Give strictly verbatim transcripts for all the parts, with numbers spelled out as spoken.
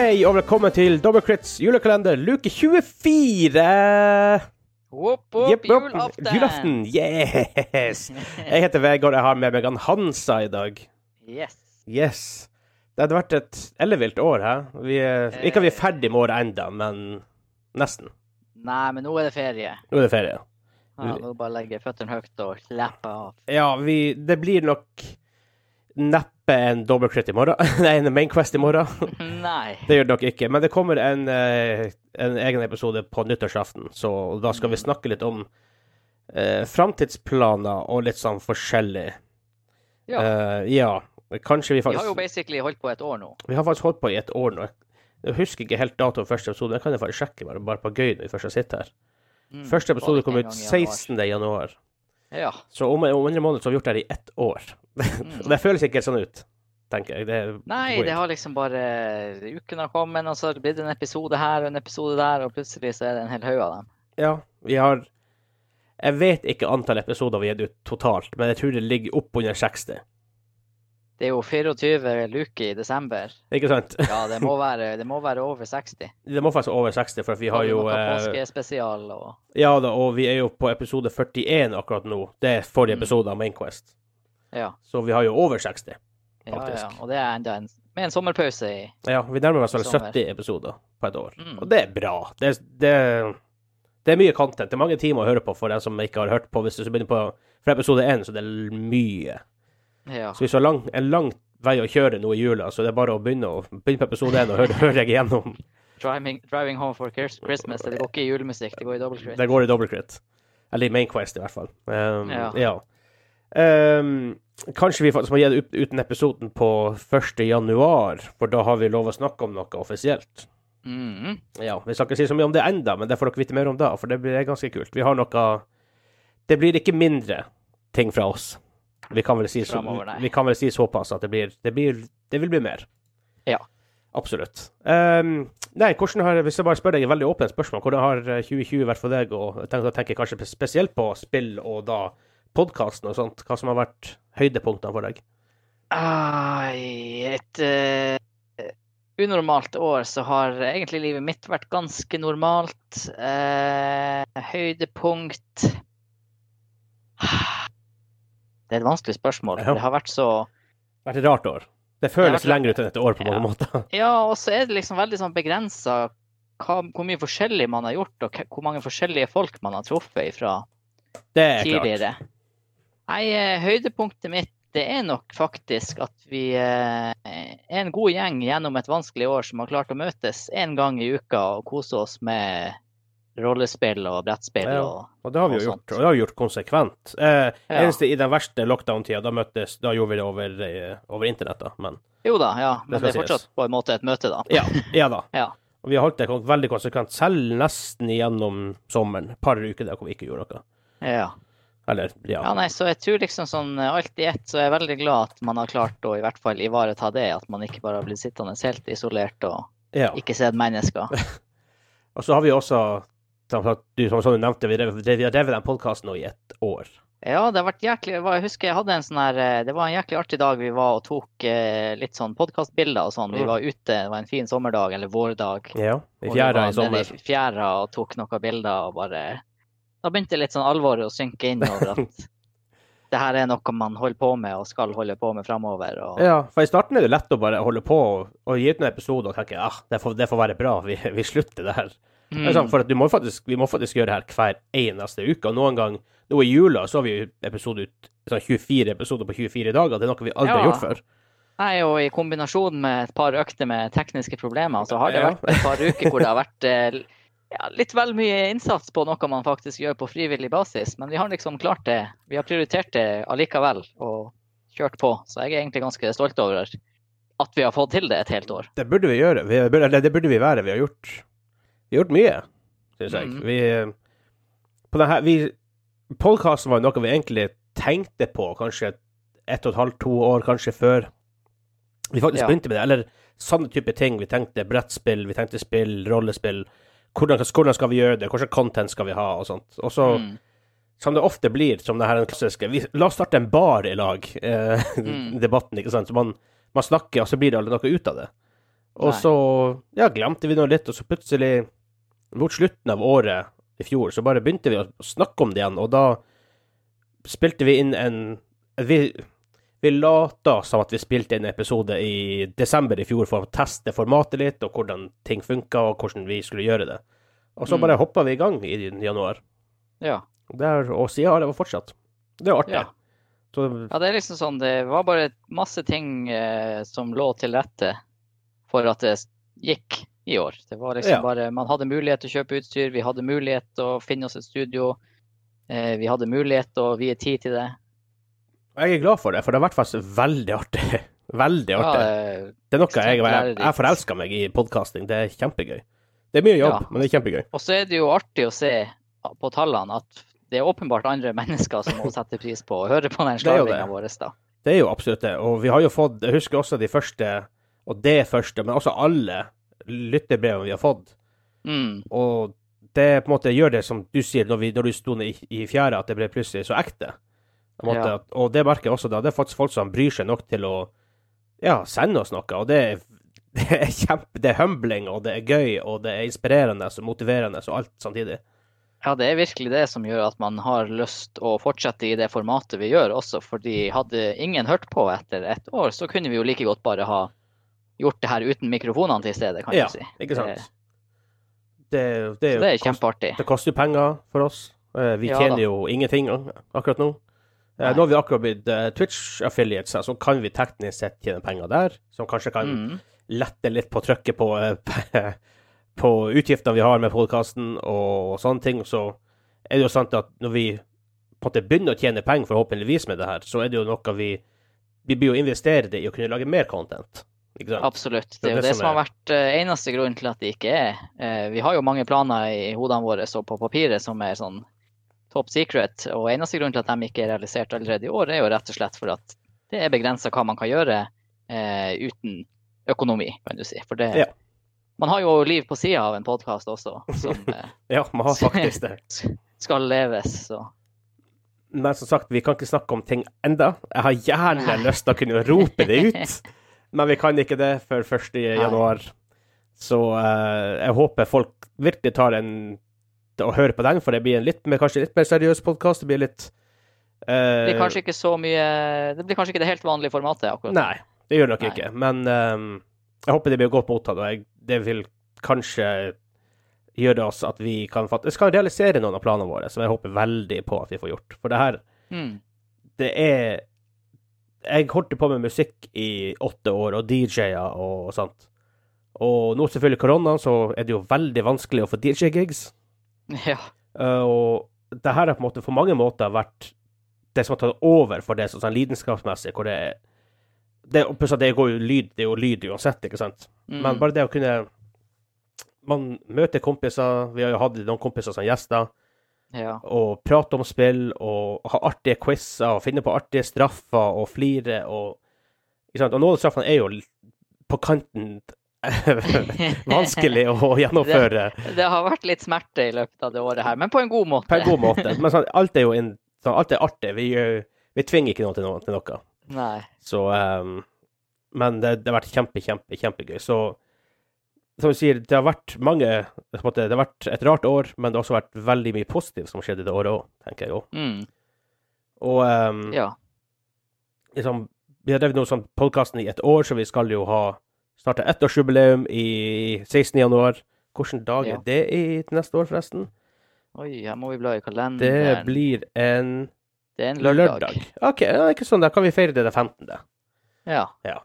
Hei og velkommen til Double Crits julekalender, luke tjuefire! Opp, opp, Jepp, opp. julaften! Julaften, yes! Jeg heter Vegard, jeg har med meg han Hansa i dag. Yes. Yes. Det hadde vært et ellevilt år, hæ? Vi er, ikke at vi er ferdig med året enda, men nesten. Nei, men nå er det ferie. Nå er det ferie. Ja, nå bare legger føttene høyt og slappe av. Ja, vi, det blir nok neppe en Double Crit i morgen. Nei, en Main Quest i morgen. Nei. Det gjør det nok ikke, men det kommer en, eh, en egen episode på nyttårsaften, så da skal vi snakke litt om eh, framtidsplaner og litt sånn forskjellig. Ja. Eh, ja, kanskje vi faktisk... Vi har jo basically holdt på et år nå. Vi har faktisk holdt på i et år nå. Jeg husker ikke helt datoen første episode, men jeg kan jo faktisk sjekke bare, bare på gøy når vi først har sitter her. Mm, første episode kom ut sekstende januar. Ja. Så om, om en måned så har vi gjort det her i ett år. Mm. Det føles ikke helt sånn ut, tenker jeg. Det Nei, det har liksom bare uken har kommet, og så har det blitt en episode her og en episode der, og plutselig så er det en hel haug av dem. Ja, vi har... Jeg vet ikke antall episoder vi har gitt ut totalt, men jeg tror det ligger opp under seksti. Det er jo fireogtyve luker i desember. Ikke sant? Ja, det må være, det må være over seksti. Det må faktisk over seksti, for vi har jo... Påskespesial og... Ja da, og vi er jo på episode førtien akkurat nå. Det er forrige mm. episode av Main Quest. Ja. Så vi har jo over seksti, faktisk. Ja, ja, og det er enda en, med en sommerpause i... Ja, vi nærmer oss vel sytti episoder på et år. Mm. Og det er bra. Det, det, det er mye content. Det er mange timer å høre på for den som ikke har hørt på. Hvis du begynner på fra episode én, så det er mye. Ja. Så hvis du har lang, en lang vei å kjøre nå i jula, så det er bare å begynne, å, begynne på episode én og høre, høre jeg igjennom. Driving, driving home for Christmas, det går ikke i julemusikk, det går i Double Crit. Det går i Double Crit. Eller i Main Quest i hvert fall. Um, ja. ja. Um, kanskje vi faktisk må gi det ut, ut en episoden på første januar, for da har vi lov å snakke om noe offisielt. Mm. Ja, vi skal ikke si så mye om det enda, men det får dere vite mer om da, for det blir ganske kult. Vi har noe... Det blir ikke mindre ting fra oss. Vi kan vel si, så, vi kan vel si såpass at det blir, det blir, det vil bli mer. Ja. Absolutt. Um, nei, hvordan har, hvis jeg bare spør deg et veldig åpent spørsmål, hvordan har tjue tjue vært for deg, og jeg tenker, tenker kanskje spesielt på spill og da podcasten og sånt, hva som har vært høydepunktene for deg? Uh, I et uh, unormalt år så har egentlig livet mitt vært ganske normalt. Uh, høydepunkt... Det er et vanskelig spørsmål. Ja. Det har vært så... Det har vært et rart år. Det føles det lenger ut enn et år på mange ja. måter. Ja, og så er det liksom veldig sånn begrenset hvor mye forskjellig man har gjort, og hvor mange forskjellige folk man har truffet fra det er tidligere. Klart. Nei, høydepunktet mitt, det er nok faktisk at vi er en god gjeng gjennom et vanskelig år som har klart å møtes en gang i uka og kose oss med rollespill og brettspill. Ja, og, og det har vi jo gjort, og det har vi gjort konsekvent. Eh, ja. Eneste i den verste lockdown-tida, da møttes, da gjorde vi det over, over internett da, men... Jo da, ja, men det, det er fortsatt sies. På en måte et møte da. Ja, ja da. Ja. Og vi har holdt det veldig konsekvent, selv nesten gjennom sommeren, et par uker der hvor vi ikke gjorde noe. Ja. Eller, ja. Ja, nei, så jeg tror liksom sånn, alt i ett, så er jeg veldig glad at man har klart å i hvert fall ivareta det, at man ikke bare har blitt sittende helt isolert og ja. Ikke sett mennesker. Og så har vi også... Som du, som du nevnte, vi har drevet den podcasten nå i ett år. Ja, det har vært jæklig, jeg husker jeg hadde en sånn her, det var en jæklig artig dag vi var og tok eh, litt sånn podcastbilder og sånn. Vi var ute, det var en fin sommerdag, eller vårdag. Ja, i fjæra i sommer. I fjæra og tok noen bilder og bare, da begynte litt sånn alvor å synke inn over at det her er noe man holder på med og skal holde på med fremover. Og... Ja, for i starten er det lett å bare holde på og, og gi ut en episode og tenke, ah, det får, det får være bra, vi, vi slutter det her. Mm. Sånn, for at du må faktisk, vi må faktisk gjøre det her hver eneste uke, og noen gang, nå i jula, så har vi episode ut, sånn tjuefire episoder på tjuefire dager, det er noe vi aldri ja. Har gjort før. Nei, og i kombinasjon med et par økter med tekniske problemer, så har det ja. Vært et par uker hvor det har vært ja, litt vel mye innsats på noe man faktisk gjør på frivillig basis, men vi har liksom klart det, vi har prioritert det allikevel, og kjørt på, så jeg er egentlig ganske stolt over at vi har fått til det et helt år. Det burde vi gjøre, vi, eller det burde vi være, vi har gjort... Vi har gjort mye, synes jeg. Mm. Vi, på denne, vi, podcasten var noe vi egentlig tenkte på, kanskje ett og et halvt, to år, kanskje før. Vi faktisk ja. Begynte med det, eller sånne type ting. Vi tenkte brettspill, vi tenkte spill, rollespill. Hvordan, hvordan skal vi gjøre det? Hvordan content skal vi ha? Og sånt. Og så, mm. som det ofte blir, som det her klassiske, vi, la oss starte en bar i lag, eh, mm. debatten, ikke sant? Så man, man snakker, og så blir det aldri noe ut av det. Og så, ja, glemte vi noe litt, og så plutselig, mot slutten av året i fjor, så bare begynte vi å snakke om det igjen, og da spilte vi inn en, vi, vi lata som at vi spilte inn en episode i desember i fjor for å teste formatet litt, og hvordan ting funket, og hvordan vi skulle gjøre det. Og så bare hoppet vi i gang i januar. Ja. Der, og siden har det var fortsatt. Det er artig. Ja. Så, ja, det er liksom sånn, det var bare masse ting eh, som lå til rette for at det gikk i år. Det var liksom Ja. bare, man hadde mulighet til å kjøpe utstyr, vi hadde mulighet til å finne oss et studio, eh, vi hadde mulighet til å vie tid til det. jeg er glad for det, for det har vært faktisk veldig artig. Veldig artig. Ja, eh, Det er noe jeg, jeg, lærerikt. jeg forelsker meg i podcasting. Det er kjempegøy. Det er mye jobb, Ja. men det er kjempegøy. Og så er det jo artig å se på tallene at det er åpenbart andre mennesker som må sette pris på og høre på den Det er jo det. sladringen vår da. Det er jo absolutt det. Og vi har jo fått, jeg husker også de første, og det første, men også alle lytterbrevene vi har fått. Mm. Og det på en måte gjør det som du sier når, vi, når du sto i, i fjæra, at det ble plutselig så ekte. På en måte, Ja. at, og det merker jeg også da. Det er faktisk folk som bryr seg nok til å ja, sende oss noe. Og det er, det er kjempe, det er humbling, og det er gøy, og det er inspirerende og motiverende, og alt samtidig. Ja, det er virkelig det som gjør at man har lyst å fortsette i det formatet vi gjør også, fordi hadde ingen hørt på etter et år, så kunne vi jo like godt bare ha gjort det her uten mikrofonene til stedet, kan Ja, du si. ikke sant? Det, Det, det, er så jo, det er kjempeartig. det koster jo penger for oss. Eh, Vi Ja, tjener da. jo ingenting akkurat nå. Eh, Nei. Nå har vi akkurat blitt uh, Twitch-affiliates, så kan vi teknisk sett tjene penger der, som kanskje kan Mm. lette litt på trykket på, eh, på utgiftene vi har med podcasten og sånne ting. Så er det jo sant at når vi på en måte begynner å tjene penger forhåpentligvis med det her, så er det jo noe vi vi blir jo investere det i å kunne lage mer content. Ikke sant? Absolutt. Det er jo det, som har vært eh, eneste grunnen til at det ikke er. Eh, Vi har jo mange planer i hodene våre så på papiret som er sånn top secret, og eneste grunn til at de ikke er realisert allerede i år, er jo rett og slett for at det er begrenset hva man kan gjøre eh, uten økonomi, kan du si. For det, Ja. man har jo liv på siden av en podcast også, som eh, Ja, man har faktisk det. skal leves. Så. Men som sagt, vi kan ikke snakke om ting enda. Jeg har gjerne Nei. lyst til å kunne rope det ut, men vi kan ikke det før første januar. Så eh, jeg håper folk virkelig tar en å høre på den, for det blir en litt mer, kanskje litt mer seriøs podcast. Det blir litt eh, Det blir kanskje ikke så mye, det blir kanskje ikke det helt vanlige formatet akkurat. Nei, det gjør det nok Nei. ikke. Men eh, jeg håper det blir godt mottatt, og jeg, det vil kanskje gjøre oss at vi kan faktisk kan realisere noen av planene våre, som jeg håper veldig på at vi får gjort. For det her, Mm. det er Jeg holdt på med musikk i åtte år, og D J-er og sånt. Og nå selvfølgelig korona, så er det jo veldig vanskelig å få D J-gigs. Ja. Uh, og det her har på en måte for mange måter vært det som har tatt over for det, sånn lidenskapsmessig, hvor det er det, det går jo lyd, det er jo lyd uansett, ikke sant? Mm. Men bare det å kunne man møter kompiser, vi har jo hatt noen kompiser som gjester, Ja. og prate om spill, og ha artige quizer, og finne på artige straffer, og flire, og ikke sant? Og noen av straffene er jo på kanten vanskelig å gjennomføre. Det, det har vært litt smerte i løpet av det året her, men på en god måte. På en god måte. Men sånn, alt er jo en, sånn, alt er artig. Vi, gjør- vi tvinger ikke noen til noe. Til noe. Nei. Så, um, men det, det har vært kjempe, kjempe, kjempegøy. Så, som du sier, det har vært mange, på en måte, det har vært et rart år, men det har også vært veldig mye positivt som skjedde det året også, tenker jeg også. Mm. Og um, Ja. liksom, vi har drevet noe sånn podcasten i et år, så vi skal jo ha startet ettårsjubileum i sekstende januar. Hvilken dag Ja. er det i neste år, forresten? Oi, her må vi bla i Det kalenderen. blir en Det er en lørdag. lørdag. Ok, ja, ikke sånn, da kan vi feire det den femtende. Ja.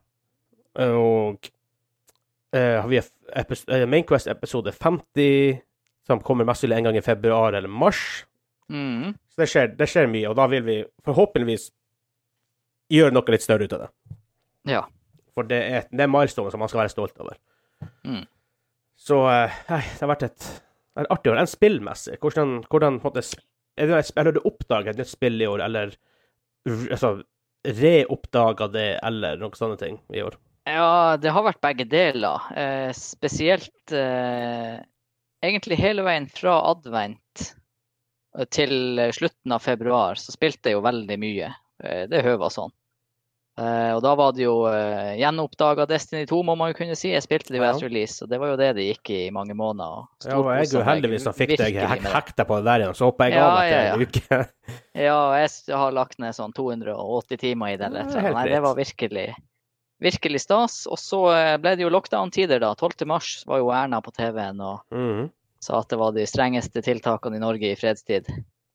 Og eh, har vi epis- eh, Mainquest episode femti, som kommer mest sannsynlig en gang i februar eller mars. Mm. Så det skjer, det skjer mye, og da vil vi forhåpentligvis gjøre noe litt større ut av det. Ja. For det er, det er milestone som man skal være stolt over. Mm. Så eh, nei, det har vært et, et artig år. En spillmessig. Hvordan, hvordan på en måte, er det, eller du oppdager et nytt spill i år, eller r- altså, reoppdaga det, eller noen sånne ting i år? Ja, det har vært begge deler. Eh, spesielt eh, egentlig hele veien fra advent til slutten av februar så spilte jeg jo veldig mye. Eh, det høva sånn. Uh, og da var det jo uh, gjenoppdaget Destiny to, må man jo kunne si. Jeg spilte det jo Ja. etter release, og det var jo det det gikk i mange måneder. Ja, og jeg er jo heldigvis som fikk deg hek hekta på det der igjen, så håper jeg Ja, av etter ja, ja. en uke. Ja, og jeg s- har lagt ned sånn to hundre og åtti timer i det. Ja, Eller, helt Nei, greit. det var virkelig, virkelig stas. Og så eh, ble det jo lockdown-tider da. tolvte mars var jo Erna på T V-en og Mhm. sa at det var de strengeste tiltakene i Norge i fredstid.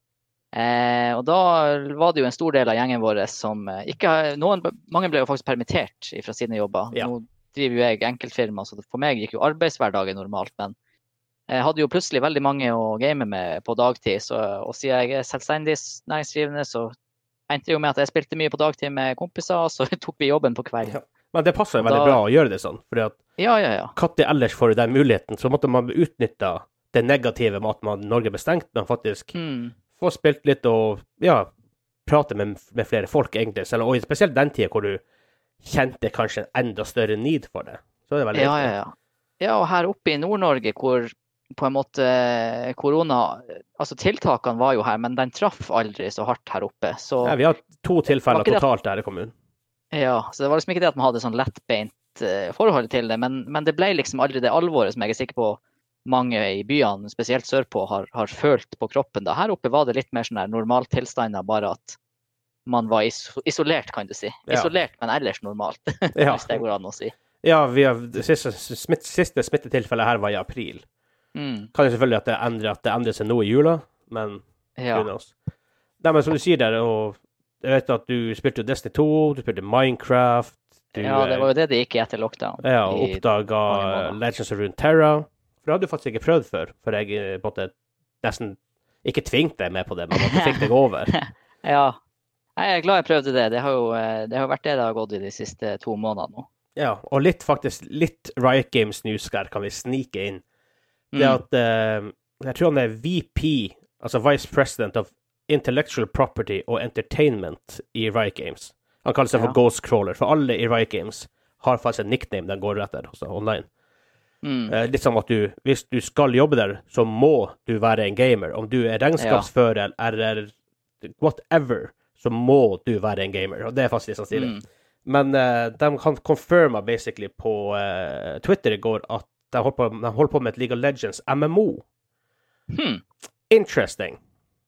Eh, og da var det jo en stor del av gjengen vår som eh, ikke har- noen, mange ble jo faktisk permittert fra sine jobber. Ja. Nå driver jo jeg enkeltfirma, så for meg gikk jo arbeidshverdagen normalt, men jeg hadde jo plutselig veldig mange å game med på dagtid, så, og siden jeg er selvstendig næringsdrivende, så endte det jo med at jeg spilte mye på dagtid med kompiser, og så tok vi jobben på kvelden. Ja. Men det passer jo Og veldig da- bra å gjøre det sånn, fordi at Ja, ja, ja. katter ellers får den muligheten, så måtte man utnytte det negative med at man, Norge ble stengt, men faktisk Mm. få spilt litt og, ja, prate med, med flere folk egentlig, selv, og spesielt den tiden hvor du kjente kanskje en enda større need for det. Så er det veldig Ja, viktig. ja, ja. Ja, og her oppe i Nord-Norge, hvor på en måte korona, altså tiltakene var jo her, men den traff aldri så hardt her oppe. Så Ja, vi har to tilfeller Var ikke det- totalt her i kommunen. ja, så det var liksom ikke det at man hadde sånn lettbeint eh, forhold til det, men, men det ble liksom aldri det alvoret som jeg er sikker på mange i byene, spesielt sørpå, har, har følt på kroppen. Da. Her oppe var det litt mer sånn der normaltilstander, bare at man var is isolert, kan du si. Ja. Isolert, men ellers normalt, Ja. hvis det går an å si. Ja, vi har, det siste, smitt, siste smittetilfellet her var i april. Mm. Kan jo selvfølgelig at det endrer, at det endrer seg nå i jula, men Ja. who knows. Nei, men som du sier der, og jeg vet at du spilte jo Destiny to, du spilte Minecraft, du ja, det var jo det det gikk i etter lockdown. ja, og i oppdaga mange måneder. Legends of Runeterra. For det hadde du faktisk ikke prøvd før, for jeg eh, på en måte nesten ikke tvingte deg med på det, men at du fikk deg over. Ja. Jeg er glad jeg prøvde det. Det har jo eh, det har vært det det har gått i de siste to månedene nå. Ja, og litt faktisk, litt Riot Games news her kan vi snike inn. Det Mm. at, eh, jeg tror han er V P, altså Vice President of Intellectual Property og Entertainment i Riot Games. Han kaller seg Ja. for Ghostcrawler, for alle i Riot Games har faktisk en nickname den går etter, altså online. Mm. Eh, litt som at du, hvis du skal jobbe der, så må du være en gamer. Om du er regnskapsfører eller whatever, så må du være en gamer. Og det er faktisk litt sånn stilig. Mm. Men eh, de kan confirma basically på eh, Twitter i går at de holder, på, de holder på med et League of Legends M M O. Hmm. Interesting.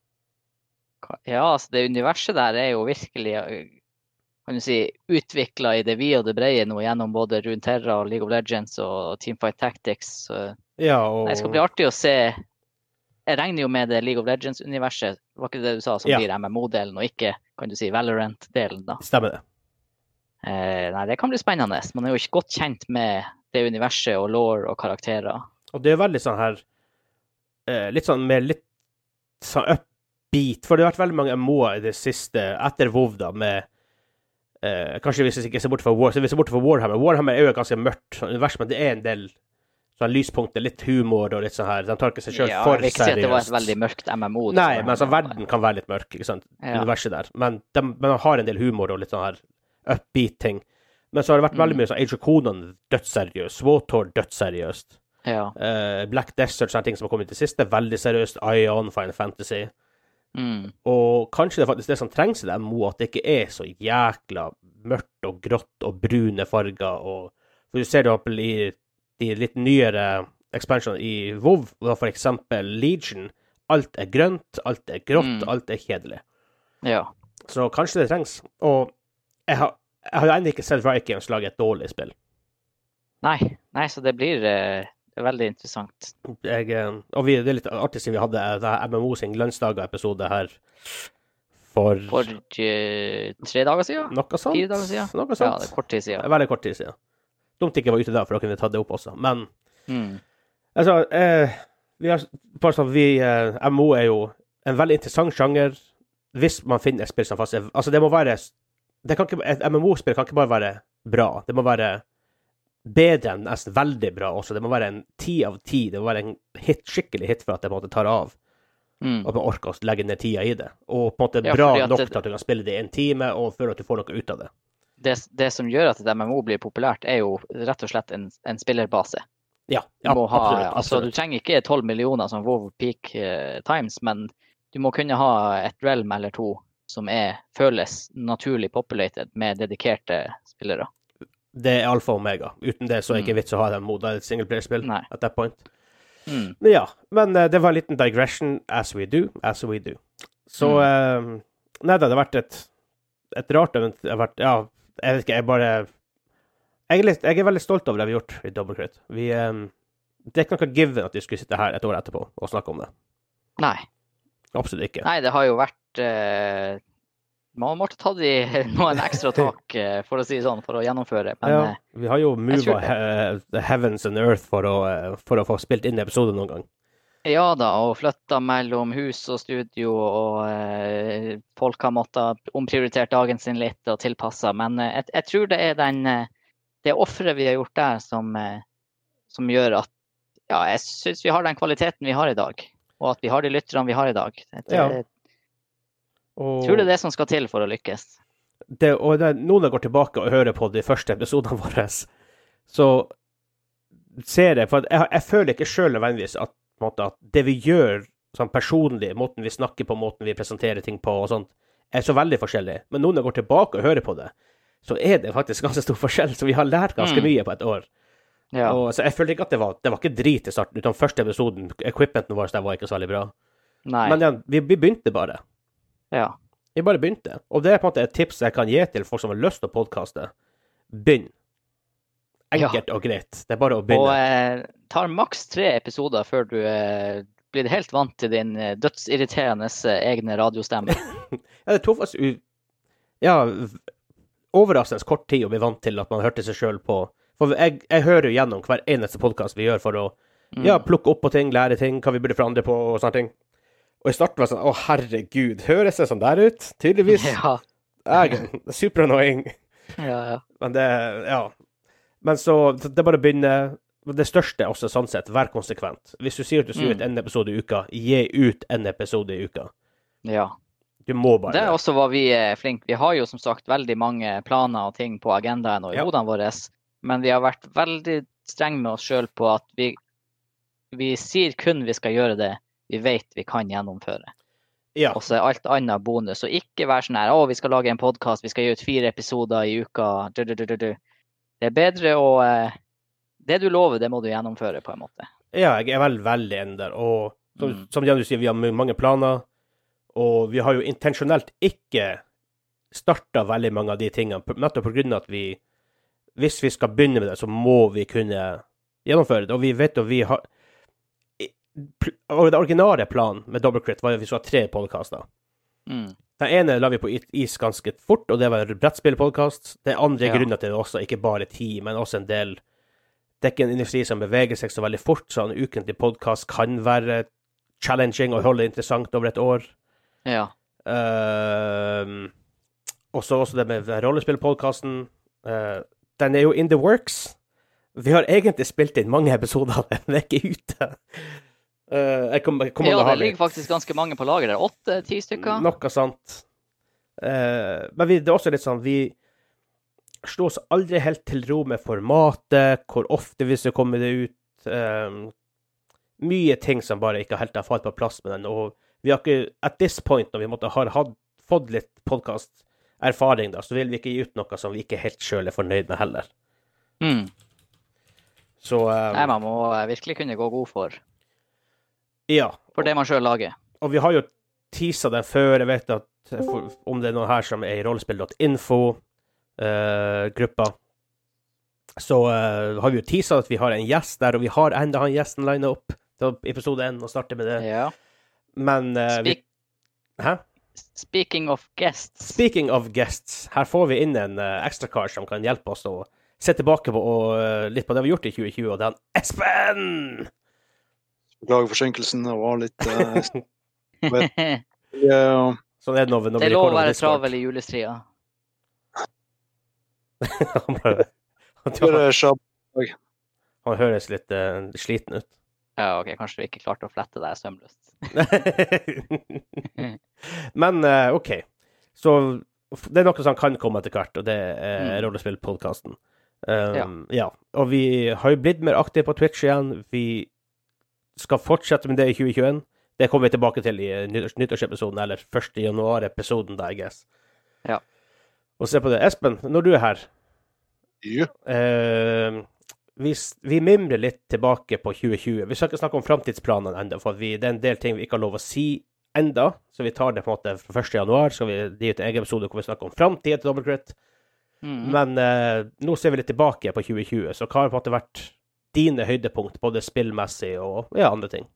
Ja, altså det universet der er jo virkelig eh, kan du si, utvikla i det vide og det brede nå gjennom både Runeterra og League of Legends og Teamfight Tactics. Så Ja, og det skal bli artig å se. Jeg regner jo med det League of Legends-universet, var ikke det du sa, som Ja. blir M M O-delen, og ikke kan du si Valorant-delen, da. stemmer det. Eh, nei, det kan bli spennende. Man er jo ikke godt kjent med det universet og law og karakterer. Og det er veldig sånn her eh, litt sånn med litt sånn upbeat, for det har vært veldig mange M M O-er i det siste, etter WoW da, med eh, kanskje hvis vi ikke ser bort fra War, så hvis vi ser bort fra Warhammer. Warhammer er jo et ganske mørkt sånn univers, men det er en del sånn lyspunkter, litt humor og litt sånn her. De tar ikke seg selv Ja, for jeg vil ikke si at det var et seriøst. veldig mørkt M M O. det Nei, som men altså, var- verden kan være litt mørk, ikke sant? Ja. Universet der. Men de, men de har en del humor og litt sånn her upbeat ting. Men så har det vært veldig Mm. mye sånn Age of Conan dødsseriøst, Swotor dødsseriøst. Ja. Eh, Black Desert, sånne ting som har kommet i det siste, veldig seriøst. Ion, Final Fantasy. Mm. Og kanskje det er faktisk det som trengs i det M M O, at det ikke er så jækla mørkt og grått og brune farger. Og, for du ser det opp i de litt nyere expansion i WoW, og for eksempel Legion. Alt er grønt, alt er grått, Mm. alt er kjedelig. ja. Så kanskje det trengs. Og jeg har, jeg har jo ennå ikke sett Riot Games lage et dårlig spill. Nei. Nei, så det blir eh, veldig interessant. Jeg, eh, og vi, det er litt artig siden vi hadde det her M M O sin Glansdager-episode her for, For eh, tre dager siden? noe sånt. Fire dager siden? Noe Ja, sånt. det er kort tid siden. Veldig kort tid siden. Dumt ikke var ute da, for da kunne vi tatt det opp også. Men Mm. altså, eh, vi har bare sånn, vi, eh, M M O er jo en veldig interessant sjanger hvis man finner et spill som faktisk er, altså det må være, det kan ikke, et M M O-spill kan ikke bare være bra, det må være bedre enn nesten veldig bra også, det må være en ti av ti, det må være en hit, skikkelig hit for at det på en måte tar av, Mm. og man orker å legge ned tida i det, og på en måte Ja, bra fordi at nok det- til at du kan spille det i en time, og føle at du får noe ut av det. Det, det som gjør at et M M O blir populært, er jo rett og slett en, en spillerbase. Ja, Du, ja må ha, absolutt, altså, du absolutt. trenger ikke tolv millioner som WoW Peak eh, Times, men du må kunne ha et realm eller to som er, føles naturlig populated med dedikerte spillere. Det er alfa og omega. Uten det så er det ikke vits å ha dem mot et singleplayer-spill at that point. Mm. Men ja, men uh, det var en liten digression, as we do, as we do. Så, mm. uh, nei da, det har vært et, et rart event. Det har vært, ja, jeg vet ikke, jeg bare, jeg er, litt, jeg er veldig stolt over det vi har gjort i Double Crit. Vi, um, det er ikke noe given at vi skulle sitte her et år etterpå og snakke om det. Nei. Absolutt ikke. Nei, det har jo vært, uh, man måtte ta de noen ekstra tak, uh, for å si sånn, for å gjennomføre. Men, ja, vi har jo mova he the heavens and earth for å, uh, for å få spilt inn episoden noen gang. Ja da, og flytta mellom hus og studio, og uh, folk har måttet omprioritert dagen sin litt og tilpasset, men uh, jeg, jeg tror det er den, uh, det offeret vi har gjort der som, uh, som gjør at, ja, jeg synes vi har den kvaliteten vi har i dag, og at vi har de lytterne vi har i dag. Jeg, ja. Og... tror det er det som skal til for å lykkes. Det, og det, noen går tilbake og hører på de første episodene våre, så ser jeg, for jeg, jeg føler ikke selv nødvendigvis at måte, at det vi gjør sånn personlig, måten vi snakker på, måten vi presenterer ting på og sånt, er så veldig forskjellig. Men noen går tilbake og hører på det, så er det faktisk ganske stor forskjell. Så vi har lært ganske mm. mye på et år. Ja. Og, så jeg følte ikke at det var, det var ikke drit i starten, utan første episoden, equipmenten vår, der var ikke så veldig bra. Nei. Men ja, vi, vi begynte bare. Ja. Vi bare begynte. Og det er på en måte et tips jeg kan gi til folk som har lyst til å podcaste. Begynn. Enkelt ja. Og greit. Det er bare å begynne. Og eh, tar maks tre episoder før du eh, blir helt vant til din eh, dødsirriterende eh, egne radiostemme. Ja, det tok faktisk u... Ja, overraskende kort tid å bli vant til at man hørte seg selv på. For jeg, jeg hører jo gjennom hver eneste podcast vi gjør for å mm. ja, plukke opp på ting, lære ting, hva vi burde forandre på og sånne ting. Og i starten var det sånn, å herregud, høres det sånn der ut? Tydeligvis. Ja. Jeg, super annoying. Ja, ja. Men det, ja. Men så, det er bare å begynne. Det største også sånn sett, vær konsekvent. Hvis du sier at du skal mm. ut en episode i uka, gi ut en episode i uka. Ja. Du må bare. Det er også hva vi er flinke. Vi har jo som sagt veldig mange planer og ting på agendaen og i ja. hodene våre, men vi har vært veldig streng med oss selv på at vi, vi sier kun vi skal gjøre det vi vet vi kan gjennomføre. Ja. Og så er alt annet bonus. Og ikke være sånn her, å, vi skal lage en podcast, vi skal gi ut fire episoder i uka. Du, du, du, du, du. Det er bedre å... Eh, det du lover, det må du gjennomføre på en måte. Ja, jeg er vel veldig enig der. Og som, mm. som Jan du sier, vi har mange planer, og vi har jo intensjonelt ikke startet veldig mange av de tingene, nettopp på grunn av at vi, hvis vi skal begynne med det, så må vi kunne gjennomføre det. Og vi vet at vi har... Og det originale planen med Double Crit var at vi skulle ha tre podcaster. Mm. Den ene la vi på is ganske fort, og det var en brettspillpodcast. Det andre ja. grunnen til det også, ikke bare ti, men også en del. Det er ikke en industri som beveger seg så veldig fort, så en ukentlig podcast kan være challenging og holde interessant over et år. Ja. Uh, og så også det med rollespillpodcasten. Uh, den er jo in the works. Vi har egentlig spilt inn mange episoder, men det er ikke ute. Uh, jeg kom, jeg kom ja, det ligger faktisk ganske mange på lager der. Åtte, ti stykker. Noe sant. Uh, men vi, det er også litt sånn, vi slår oss aldri helt til ro med formatet, hvor ofte vi skal komme det ut. Uh, mye ting som bare ikke helt har falt på plass med den. Og vi har ikke, at this point, når vi måtte ha had, fått litt podcast-erfaring, da, så vil vi ikke gi ut noe som vi ikke helt selv er fornøyd med heller. Mm. Så, um, Nei, man må virkelig kunne gå god for. Ja. For det man selv lager. Og vi har jo teaset den før. Jeg vet at for, om det er noen her som er i rollespill dot info uh, gruppa, så uh, har vi jo teaset at vi har en gjest der, og vi har enda han gjesten linet opp til episode én og starte med det. Ja. Men uh, Speak vi... Hæ? Speaking of guests. Speaking of guests. Her får vi inn en uh, ekstra kar som kan hjelpe oss å se tilbake på og, uh, litt på det vi har gjort i tjue tjue, og det er han Espen! Beklager forsinkelsen, det var litt... Uh, yeah. Sånn er det når vi, når det vi er lov å være Discord. travel i julestria. han, bare, han, han, han høres litt uh, sliten ut. Ja, ok, kanskje vi ikke klarte å flette deg sømløst. Men, uh, ok. Så det er noe som kan komme etter hvert, og det er mm. rollespillpodcasten. Um, ja. ja. Og vi har jo blitt mer aktive på Twitch igjen. Vi skal fortsette med det i tjue tjueen. Det kommer vi tilbake til i nyttårs, nyttårsepisoden, eller første januar-episoden, da, I guess. Ja. Og se på det. Espen, når du er her, Ja. eh, vi, vi mimrer litt tilbake på tjue tjue. Vi skal ikke snakke om fremtidsplanene enda, for vi, det er en del ting vi ikke har lov å si enda, så vi tar det på en måte fra første januar, så vi gir ut en egen episode hvor vi snakker om fremtiden til Double Crit. Mm. Men eh, nå ser vi litt tilbake på tjue tjue, så hva har på en måte vært dine høydepunkt, både spillmessig og ja, andre ting?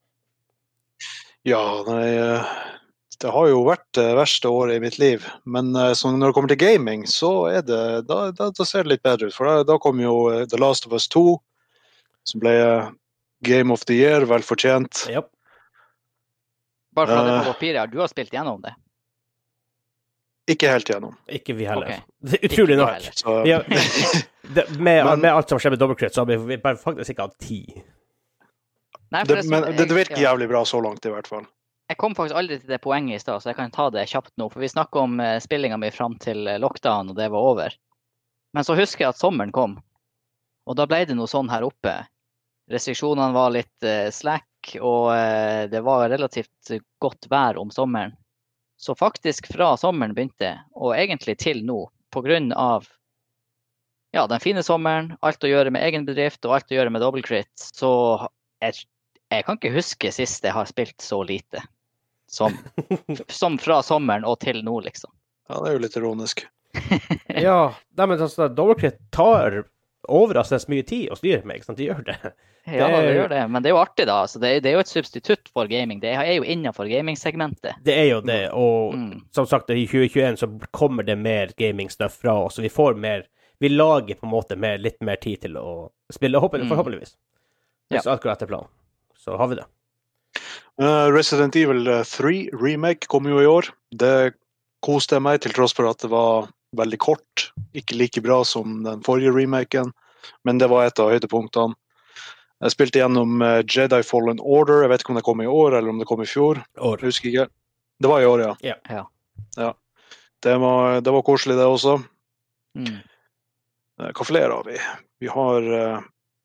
Ja, nei, det har jo vært det verste året i mitt liv, men så når det kommer til gaming, så er det, da, da, da ser det litt bedre ut, for da, da kom jo The Last of Us to, som ble Game of the Year, vel fortjent. Yep. Bare for det på papiret, du har spilt gjennom det? Ikke helt gjennom. Ikke vi heller. Okay. Det er utrolig nok. Så... Ja, det, med, men, med alt som skjer med Double Crit, så har vi bare faktisk ikke hatt tid. Nei, det, det, men det, det virker ja. jævlig bra så langt i hvert fall. Jeg kom faktisk aldri til det poenget i sted, så jeg kan ta det kjapt nå, for vi snakket om uh, spillingen min frem til lockdown, og det var over. Men så husker jeg at sommeren kom, og da ble det noe sånn her oppe. Restriksjonene var litt uh, slack, og uh, det var relativt godt vær om sommeren. Så faktisk fra sommeren begynte, og egentlig til nå, på grunn av ja, den fine sommeren, alt å gjøre med egen bedrift, og alt å gjøre med Double Crit, så jeg, jeg kan ikke huske sist jeg har spilt så lite. Som, som fra sommeren og til nå, liksom. Ja, det er jo litt ironisk. Ja, nei, men altså, Double Crit tar overraskende mye tid å styre meg, sant? De gjør det. Ja, det, er... det gjør det, men det er jo artig da. Altså, det, er, det er jo et substitutt for gaming. Det er jo innenfor gaming-segmentet. Det er jo det, og mm. som sagt, i tjue tjueen så kommer det mer gaming-stuff fra oss, så vi får mer, vi lager på en måte mer, litt mer tid til å spille, håper, forhåpentligvis. Hvis ja. Alt går etter planen, så har vi det. Uh, Resident Evil tre remake kom jo i år. Det koste jeg meg til tross for at det var veldig kort. Ikke like bra som den forrige remaken, men det var et av høydepunktene. Jeg spilte gjennom uh, Jedi Fallen Order. Jeg vet ikke om det kom i år eller om det kom i fjor. År. Jeg husker ikke. Det var i år, ja. Ja. ja. ja. Det, var, det var koselig det også. Mm. Uh, hva flere har vi? Vi har... Uh,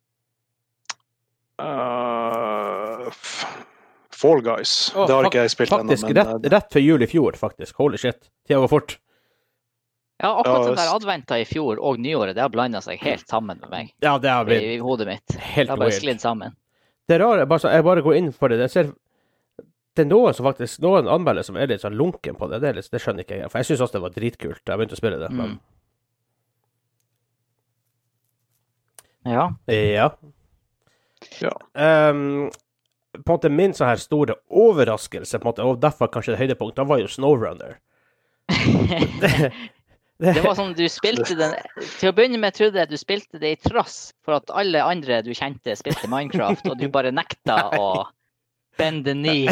uh, Fall Guys. Oh, det har ikke jeg spilt ennå. Faktisk, ennå, men... rett, rett før jul i fjor, faktisk. Holy shit. Tida var fort. Ja, akkurat ja, den der adventa i fjor og nyåret, det har blandet seg helt sammen med meg. Ja, det har blitt... I, i hodet mitt. Helt det har bare slidd sammen. Det er rart, jeg bare, jeg bare går inn for det. Jeg ser... Det er noen som faktisk, noen anmelder som er litt sånn lunken på det. Det, litt, det skjønner ikke jeg. For jeg synes også det var dritkult. Jeg begynte å spille det, men... Mm. Ja. Ja. Ja. Um, på en måte min sånn her store overraskelse, på en måte, og derfor kanskje det høydepunkt, da var jo SnowRunner. det, det, det var sånn, du spilte den, til å begynne med trodde jeg du spilte det i trass, for at alle andre du kjente spilte Minecraft, og du bare nekta å bende knee.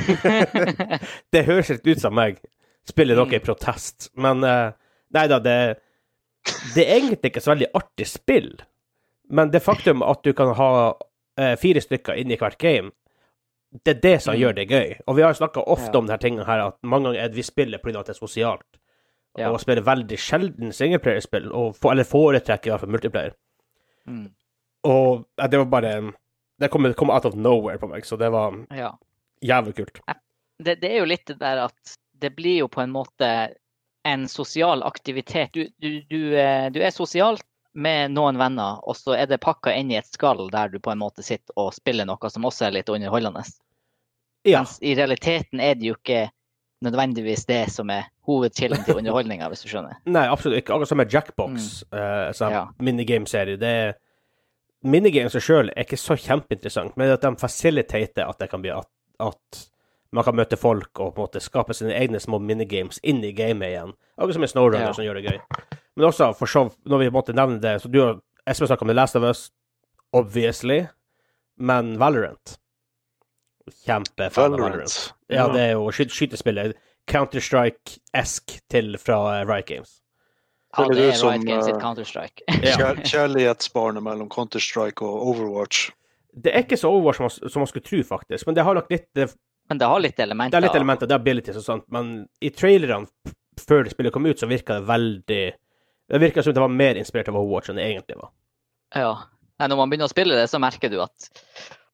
Det høres litt ut som meg, spiller noe i protest, men uh, nei da, det, det er egentlig ikke så veldig artig spill, men det faktum at du kan ha uh, fire stykker inn i hvert game, det er det som mm. gjør det gøy. Og vi har snakket ofte ja. om denne tingen her, at mange ganger er det vi spiller på grunn av at det er sosialt. Ja. Og spiller veldig sjelden singleplayer-spill, og for, eller foretrekker i hvert fall multiplayer. Mm. Og ja, det var bare, det kom, det kom out of nowhere på meg, så det var ja. jævlig kult. Det, det er jo litt det der at det blir jo på en måte en sosial aktivitet. Du, du, du, du er sosialt med noen venner, og så er det pakket inn i et skall der du på en måte sitter og spiller noe som også er litt underholdende. Ja. Mens i realiteten er det jo ikke nødvendigvis det som er hovedkilden til underholdningen, hvis du skjønner. Nei, absolutt ikke. Akkurat som med Jackbox, mm. uh, sånn ja. minigame-serie, det er minigames selv er ikke så kjempeinteressant, men at de facilitater at det kan bli at, at man kan møte folk og på en måte skape sine egne små minigames inn i gamet igjen. Akkurat som med SnowRunner ja. som gjør det gøy. Men også, for så, når vi måtte nevne det, så du og Espen snakket om The Last of Us, obviously, men Valorant. Kjempefan av Valorant. Ja, det er jo sky- skytespillet, Counter-Strike-esk til fra uh, Riot Games. Ja, det er som, Riot Games sitt Counter-Strike. Kjær- kjærlighetsbarnet mellom Counter-Strike og Overwatch. Det er ikke så Overwatch som man, som man skulle tro, faktisk, men det har nok litt... Det, men det har litt elementer. Det er litt elementer, det er abilities og sånt, men i trailerne, før spillet kom ut, så virket det veldig... Det virker som det var mer inspirert av Overwatch enn det egentlig var. Ja. Når man begynner å spille det, så merker du at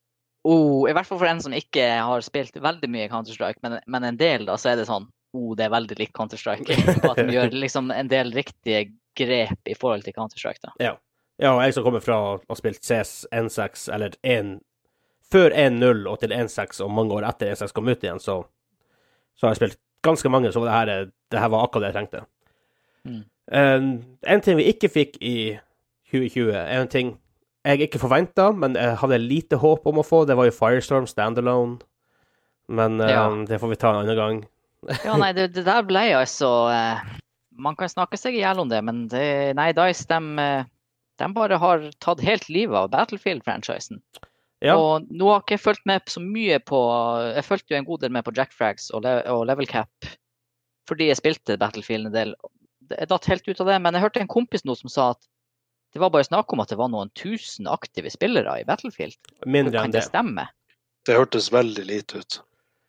Oh, i hvert fall for en som ikke har spilt veldig mye Counter-Strike, men, men en del da, så er det sånn, oh, det er veldig likt Counter-Strike. På at de gjør liksom en del riktige grep i forhold til Counter-Strike da. Ja. Ja, og jeg som kommer fra å ha spilt C S one point six, eller en, før one point null og til one point six, og mange år etter one point six kom ut igjen, så, så har jeg spilt ganske mange, så det her, det her var akkurat det jeg trengte. Mm. En, en ting vi ikke fikk i tjue tjue, en ting jeg ikke forventet, men jeg hadde lite håp om å få, det var jo Firestorm Standalone, men ja. um, det får vi ta en annen gang. Ja, nei, det, det der ble altså, eh, man kan snakke seg ihjel om det, men det, nei, DICE, de, de bare har tatt helt livet av Battlefield-franchisen. Ja. Og nå har jeg ikke fulgt med så mye på, jeg følte jo en god del med på Jack Frags og, le, og Level Cap, fordi jeg spilte Battlefield en del. Jeg datt helt ut av det, men jeg hørte en kompis nå som sa at det var bare snakk om at det var noen tusen aktive spillere i Battlefield. Mindre enn det. Kan det stemme? Det hørtes veldig lite ut.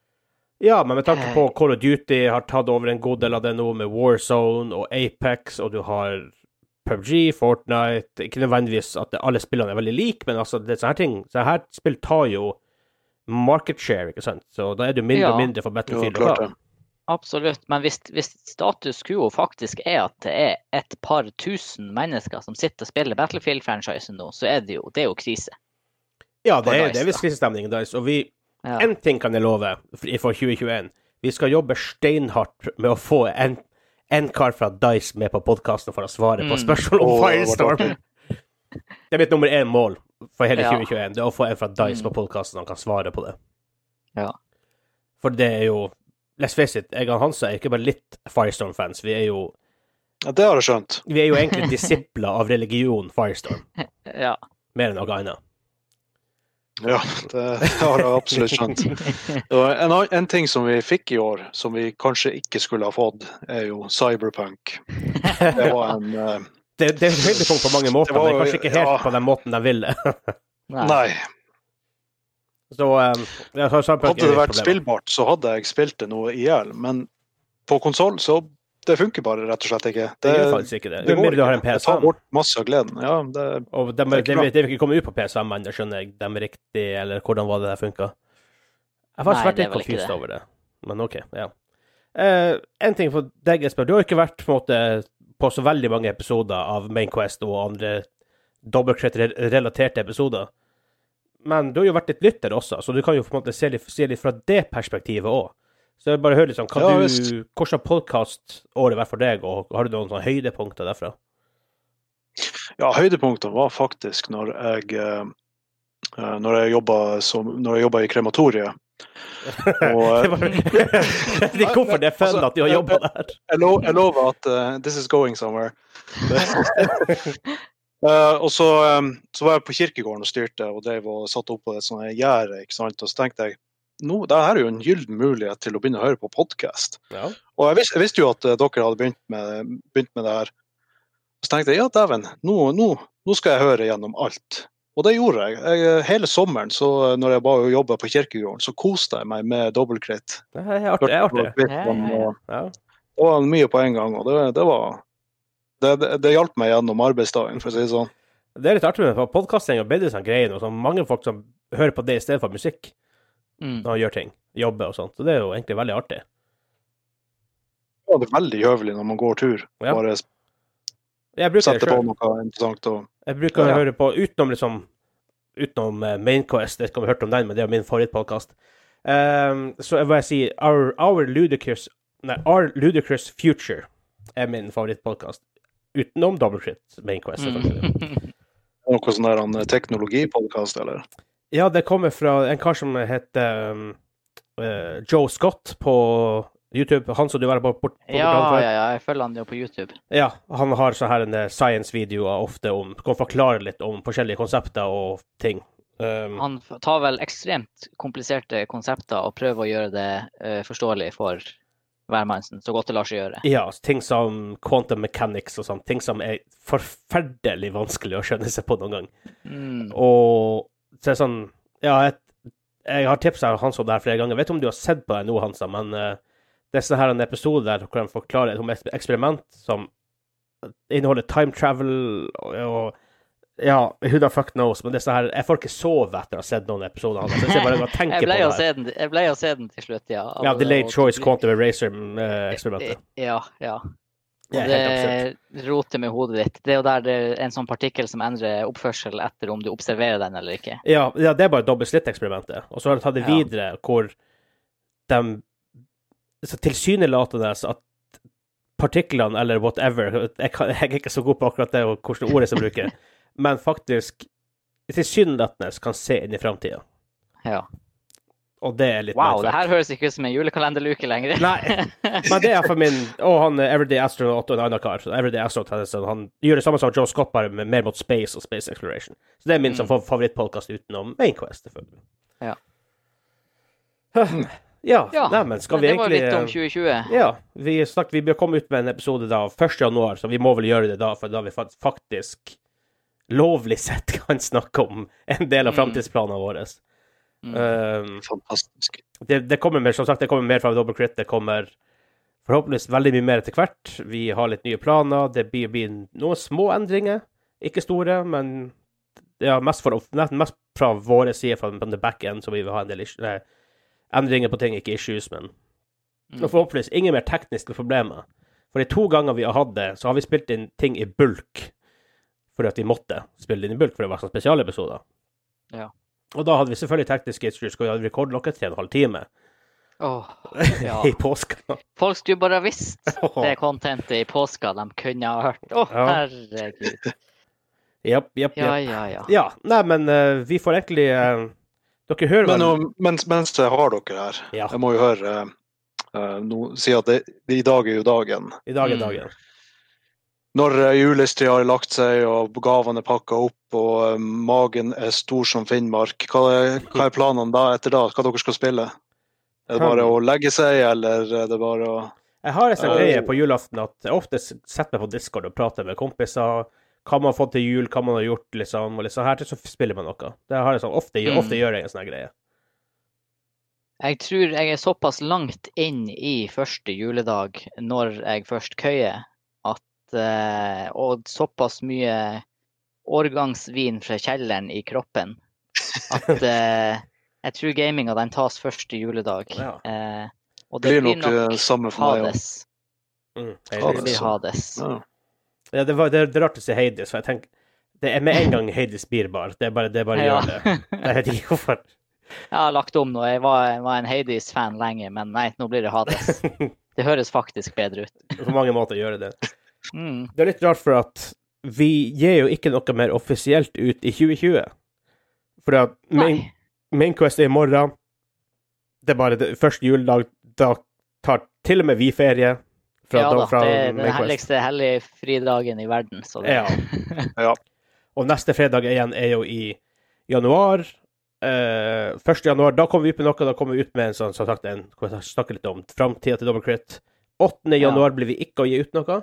Ja, men med tanke på Call of Duty har tatt over en god del av det nå med Warzone og Apex, og du har P U B G, Fortnite, ikke nødvendigvis at alle spillene er veldig like, men altså, det er sånne her ting, sånne her spill tar jo market share, ikke sant? Så da er det mindre ja. og mindre for Battlefield jo, å ta. Absolutt, men hvis, hvis status quo faktisk er at det er et par tusen mennesker som sitter og spiller Battlefield-franchisen nå, så er det jo, det er jo krise. Ja, det er, det er visst krisestemning, DICE, og vi, ja. En ting kan jeg love for tjue tjueen, vi skal jobbe steinhardt med å få en en kar fra DICE med på podcasten for å svare på spørsmål om mm. Firestorm. Det er mitt nummer én mål for hele ja. tjue tjueen, det er å få en fra DICE mm. på podcasten som kan svare på det. Ja. For det er jo, let's face it, jeg og Hansa er ikke bare litt Firestorm-fans, vi er jo... Ja, det har jeg skjønt. Vi er jo egentlig disipler av religion Firestorm. Ja. Mer enn noe annet. Ja, det har jeg absolutt skjønt. En, en ting som vi fikk i år, som vi kanskje ikke skulle ha fått, er jo Cyberpunk. Det var en... Uh, det, det er et høydepunkt på mange måter, var, men kanskje ikke helt ja. På den måten de ville. Nei. Så, um, ja, så hadde det vært problem. Spillbart, så hadde jeg spilt det noe ihjel, men på konsol så det funker bare rett og slett ikke. Det, det gjør faktisk ikke det. Det går ikke. Du har en P S fem. Det tar bort masse av gleden. Ja, det, og de, det, det, det vil ikke komme ut på P S fem, men det skjønner jeg. De er riktig, eller hvordan var det der funket? Jeg har faktisk vært litt confused over det. Men ok, ja. Uh, en ting for deg, Espen. Du har ikke vært på, en måte, på så veldig mange episoder av Main Quest og andre dobbeltkritt-relaterte episoder. Men du har jo vært litt lytter også, så du kan jo på en måte se litt, se litt fra det perspektivet også. Så jeg bare hører litt sånn, kan ja, du, hvordan podcast året var for deg, og har du noen sånne høydepunkter derfra? Ja, høydepunkter var faktisk når jeg, uh, når jeg jobbet, som, når jeg jobbet i krematoriet. Og, uh, de hvorfor det er fun at de har jobbet der. Jeg, lo, jeg lover at uh, this is going somewhere. uh, og så, um, så var jeg på kirkegården og styrte, og drev og satt opp på et sånt gjerde, ikke sant? Og så tenkte jeg, nå, det her er jo en gylden mulighet til å begynne å høre på podcast. Ja. Og jeg visste, jeg visste jo at uh, dere hadde begynt med, begynt med det her. Så tenkte jeg, ja, dæven, nå, nå, nå skal jeg høre gjennom alt. Og det gjorde jeg. jeg hele sommeren, så når jeg bare jobbet på kirkegården, så koste jeg meg med dobbeltkritt. Det er artig. Det er artig. Ja, ja, ja. Det var mye på en gang, og det, det var... Det, det, det hjalp meg gjennom arbeidsdagen, for å si det sånn. Det er litt artig med podcasting og bedre sånn greier, og så mange folk som hører på det i stedet for musikk. Mm. Når han gjør ting, jobber og sånt. Så det er jo egentlig veldig artig. Ja, det er veldig høvelig når man går tur. Ja. Bare sette på noe interessant. Og... Jeg bruker ja. å høre på, utenom liksom, utenom uh, Main Quest, jeg har hørt om den, men det er min favorittpodcast. Um, så jeg vil si, Our, our, Ludicrous, nei, Our Ludicrous Future er min favorittpodcast. Utenom Double Crit, Main Quest, selvfølgelig. Mm. Noe sånn der en teknologipodcast, eller? Ja, det kommer fra en kar som heter um, uh, Joe Scott på YouTube. Han som du var på bort, bort ja, ja, ja, jeg følger han jo på YouTube. Ja, han har så her en science-videoer ofte om, kan forklare litt om forskjellige konsepter og ting. Um, han tar vel ekstremt kompliserte konsepter og prøver å gjøre det uh, forståelig for hvermannsen, så godt det lar seg gjøre. Ja, ting som quantum mechanics og sånt, ting som er forferdelig vanskelig å skjønne seg på noen gang. Mm. Og så er det sånn, ja, jeg, jeg har tipset Hans om det her flere ganger. Jeg vet om du har sett på det nå, Hansa, men uh, det er sånn her en episode der hvor han forklarer om et eksperiment som inneholder time travel og, og Ja, who the fuck knows, men det er sånn her, jeg får ikke sove etter å ha sett noen episoder av det, så jeg bare bare tenker Jeg ble på å det se her. den, jeg ble å se den til slutt, ja. Ja, Og- Delayed og- Choice Quantum Eraser-eksperimentet. Ja, ja. Det Og er helt det roter med hodet ditt. Det er jo der det er en sånn partikkel som endrer oppførsel etter om du observerer den eller ikke. Ja, ja, det er bare dobbelt-slitt-eksperimentet. Og så har de tatt det Ja. videre, hvor de så tilsynelatende at partiklene, eller whatever, jeg, kan, jeg er ikke så god på akkurat det, og hvordan ordet som bruker, men faktisk tilsynelatende kan se inn i fremtiden. Ja. Og det er litt Wow, det mindfuck. her høres ikke ut som en julekalenderluke lenger. Nei, men det er for min, og han er Everyday Astronaut og en annen kar. Så Everyday Astronaut, han, er sånn- han gjør det samme som Joe Scott, bare med mer mot space og space exploration. Så det er min Mm. sånn favorittpodcast utenom Main Quest, selvfølgelig. Ja. Ja, Ja, nei, men skal Men vi det var egentlig... litt om tjue tjue. Ja, vi snakket, vi bør komme ut med en episode da, første januar, så vi må vel gjøre det da, for da vi fakt- faktisk lovlig sett kan snakke om en del av Mm. fremtidsplanene våre. Mm. Um, Fantastisk. det, det kommer mer, som sagt, det kommer mer fra Double Crit, det kommer forhåpentligvis veldig mye mer etter hvert. Vi har litt nye planer, det blir, blir noen små endringer, ikke store, men ja, mest, for, mest fra våre side, fra the back end, så vi vil ha en del issues, nei, endringer på ting, ikke issues, men Mm. og forhåpentligvis ingen mer tekniske problemer. For de to ganger vi har hatt det, så har vi spilt inn ting i bulk, fordi at vi måtte spille inn i bulk, for det var sånne spesialepisoder. Ja. Og da hadde vi selvfølgelig tekniske issues, og vi hadde rekordlokket til en halv time Åh, ja. i påska. Folk skulle bare ha visst det contentet i påska de kunne ha hørt. Å, Ja. herregud. Japp, japp, Ja, japp. ja, ja. Ja, nei, men eh, vi får egentlig eh, Dere hører Men vel nå, mens, mens jeg har dere her, Ja. jeg må jo høre uh, no, si at det, det, i dag er jo dagen. i dag er Mm. dagen. Når uh, julestria har lagt seg og gavene er pakka opp og uh, magen er stor som Finnmark, hva er, hva er planene da etter da? Hva dere skal spille? Er det bare å legge seg, eller er det bare å Jeg har en sånn Eh, greie på julaften at jeg ofte setter meg på Discord og prater med kompiser. Hva man har fått til jul, hva man har gjort, liksom. Og liksom her til så spiller man noe. Det har jeg sånn, ofte, Mm. ofte gjør jeg en sånn her greie. Jeg tror jeg er såpass langt inn i første juledag når jeg først køyer, at eh, og såpass mye årgangsvin fra kjelleren i kroppen, at eh, jeg tror gaminga den tas første juledag. Ja. Eh, og Det det blir blir nok nok eh, samme for meg òg. Hades. Mm. Ja, Det det blir er så. Hades. Ja. Ja, det, var, det, er- det er rart å si Hades, for jeg tenker det er med en gang Hades blir bare. Det er bare, det er bare Ja. gjør det. Jeg vet ikke hvorfor. Jeg har lagt om nå. Jeg var, jeg var en Hades-fan lenge, men nei, nå blir det Hades. Det høres faktisk bedre ut. På mange måter gjør det det. Mm. Det er litt rart, for at vi gir jo ikke noe mer offisielt ut i tjue tjue. For at main, Nei. main Quest er i morgen. Det er bare det, første juledag. Da tar til og med vi ferie. Fra, Ja da, fra det er den Main Quest. helligste helligfridagen i verden. Så det, Ja. Ja. Og neste fredag igjen er jo i januar. Uh, første januar, da kommer vi ut med noe. Da kommer vi ut med en sånn, som sagt, en, kan jeg snakke litt om framtida til Double Crit. åttende januar blir vi ikke å gi ut noe.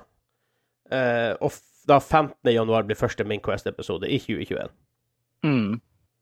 Uh, og f- da femtende januar blir første Main Quest-episode i tjue tjueen. mm.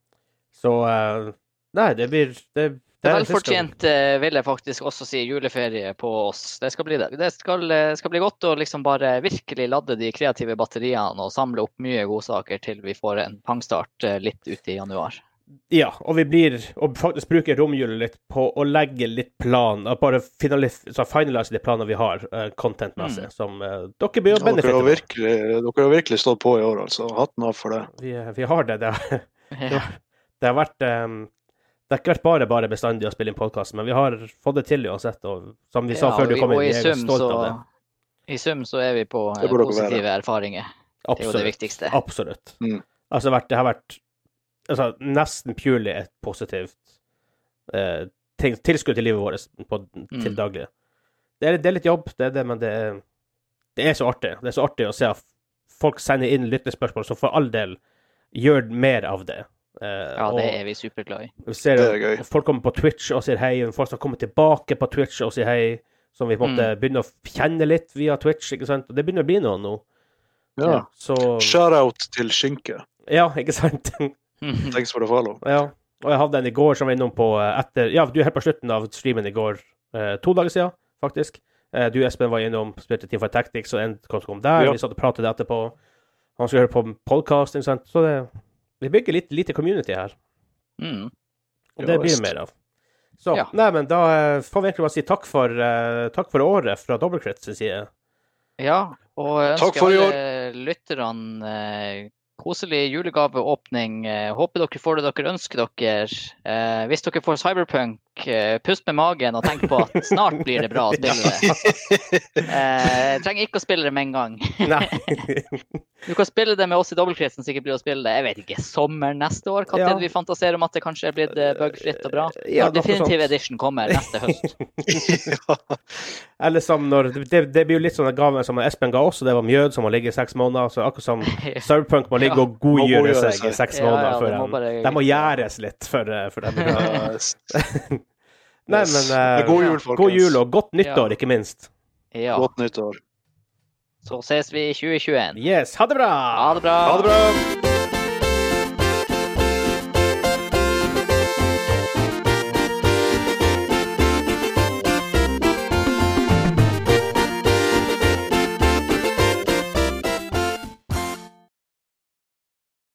Så uh, nei, det blir det, Det er det velfortjent, eh, vil jeg faktisk også si, juleferie på oss. Det skal bli det. Det skal, eh, skal bli godt å liksom bare virkelig ladde de kreative batteriene og samle opp mye godsaker til vi får en pangstart eh, litt ute i januar. Ja, og vi blir og faktisk bruker romjulen litt på å legge litt plan, og bare finalis- så finalise de planene vi har, uh, content-messig, Mm. som uh, dere blir å Ja, dere, benefitte har av. virkelig, dere har virkelig stått på i år, altså. Hatten av for det. Vi, vi har det. Det har, Ja. det har vært um, Det har ikke vært bare bare bestandig å spille inn podkast, men vi har fått det til uansett. Og som vi sa Ja, før du og i- kom inn, og vi i er sum stolte så- av det. I sum så er vi på eh, Det burde dere positive være. erfaringer. Det er jo det Absolutt. viktigste. Absolutt. Mm. Altså, vært- det har vært altså, nesten purely et positivt eh, ting, tilskudd til livet vårt på, til Mm. daglig. Det er, det er litt jobb, det er det, men det er, det er så artig. Det er så artig å se at folk sender inn lyttespørsmål, så for all del gjør mer av det. Eh, Ja, og- det er vi superglad i. Vi ser Det er gøy. og folk kommer på Twitch og sier hei, og folk som kommer tilbake på Twitch og sier hei, som vi på en måte Mm. begynner å kjenne litt via Twitch, ikke sant? Og det begynner å bli noe nå. Ja. Så, Shout-out til Skinke. ja, ikke sant? Thanks for the follow. Ja. Og jeg hadde en i går som var innom på eh, etter, ja, du er helt på slutten av streamen i går, eh, to dager siden, faktisk. Eh, du, Espen, var innom, spilte Team for Tactics, og en kom, kom der, Ja. vi satt og pratet etterpå. man skal høre på podcast, ikke sant? Så det, vi bygger litt lite community her. Mm. Og det blir det mer av. Så, Ja. nei, men da eh, får vi egentlig bare si takk for, eh, takk for året fra Dobbeltkrets sin side. Ja, og jeg Takk ønsker for i alle lytterne eh, koselig julegaveåpning. Eh, håper dere får det dere ønsker dere. Eh, hvis dere får Cyberpunk, eh, pust med magen og tenk på at snart blir det bra å spille det. Eh, trenger ikke å spille det med en gang. Nei. Du kan spille det med oss i Dobbeltkretsen, sikkert blir å spille det. Jeg vet ikke, sommer neste år? Hva Ja. tid vi fantaserer om at det kanskje er blitt eh, bugfritt og bra? Ja, Når noe Definitive sånt. Edition kommer neste høst. ja. Eller som når, det, det blir jo litt sånn gave som Espen ga oss, og det var mjød som må ligge i seks måneder, så akkurat som Cyberpunk må ligge Ja. og godgjøre Må godgjøre seg i seg. seks Ja, måneder ja, før det må den. bare- De må gjæres litt for, for dem. Ja, Nei, men eh, God jul, folkens. god jul og godt nyttår, Ja. ikke minst. Ja, Godt nyttår. så ses vi i tjue tjueen. Yes, ha det bra! Ha det bra! Ha det bra!